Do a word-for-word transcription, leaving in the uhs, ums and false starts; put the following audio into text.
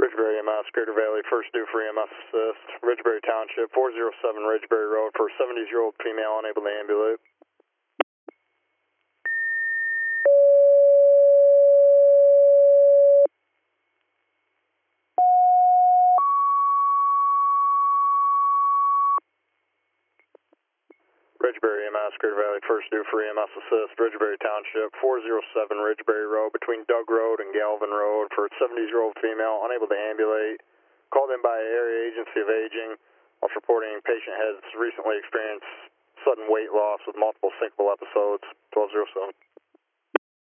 Ridgebury E M S, Crater Valley, first due for E M S assist. Ridgebury Township, four oh seven Ridgebury Road for a seventy-year-old female unable to ambulate. Ridgebury E M S, Crater Valley, first due for E M S assist. Ridgebury Township, four oh seven Ridgebury Road between Doug Road and Galvin Road for a seventy-year-old female unable to ambulate. Called in by Area Agency of Aging. Whilst reporting patient has recently experienced sudden weight loss with multiple syncopal episodes. twelve oh seven.